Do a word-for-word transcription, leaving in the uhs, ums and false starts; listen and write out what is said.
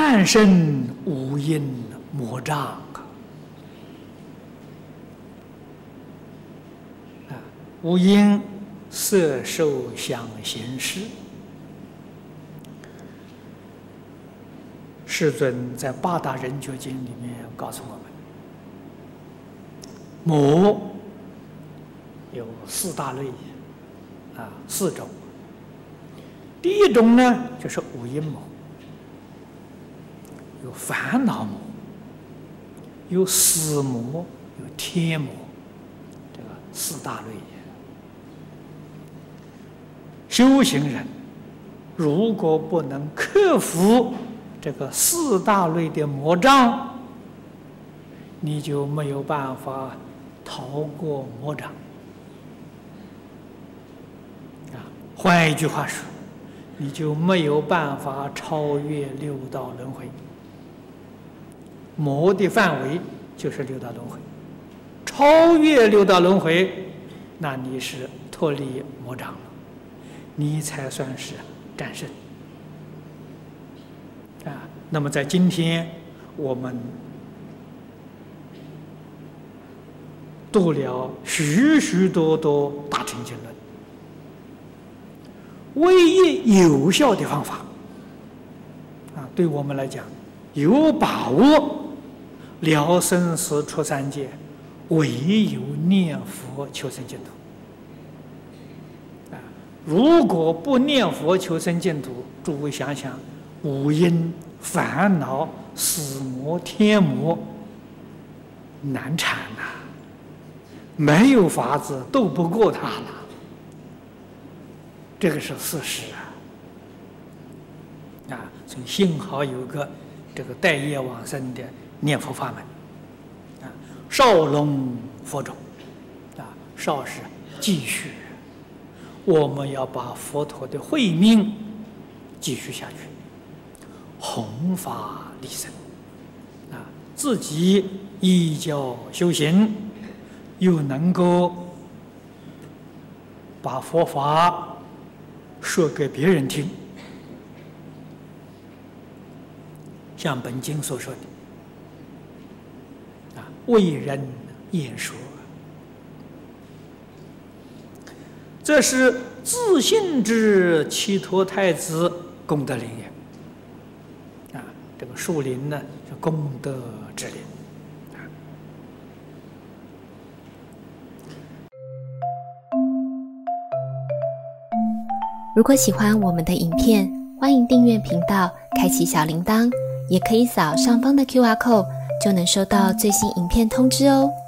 半生无因魔障啊，无因色受想行识。世尊在八大人觉经里面告诉我们，魔有四大类啊，四种。第一种呢，就是五阴魔，有烦恼魔，有死魔，有天魔，这个四大类。修行人如果不能克服这个四大类的魔障，你就没有办法逃过魔障。啊，换一句话说，你就没有办法超越六道轮回。魔的范围就是六道轮回，超越六道轮回，那你是脱离魔障了，你才算是战胜。啊，那么在今天我们读了许许多多大乘经论，唯一有效的方法啊，对我们来讲有把握了生死出三界，唯有念佛求生净土。啊，如果不念佛求生净土，诸位想想，五阴、烦恼、死魔、天魔，难缠呐、啊，没有法子斗不过他了。这个是事实啊！啊，所以幸好有个这个待业往生的念佛法门啊，少龙佛种啊，少是继续，我们要把佛陀的慧命继续下去，弘法利生啊，自己依教修行，又能够把佛法说给别人听，像本经所说的啊，为人演说，这是自信之祇陀太子功德林也。啊，这个树林呢，是功德之林。 如果喜欢我们的影片，欢迎订阅频道，开启小铃铛，也可以扫上方的 Q R code， 就能收到最新影片通知哦。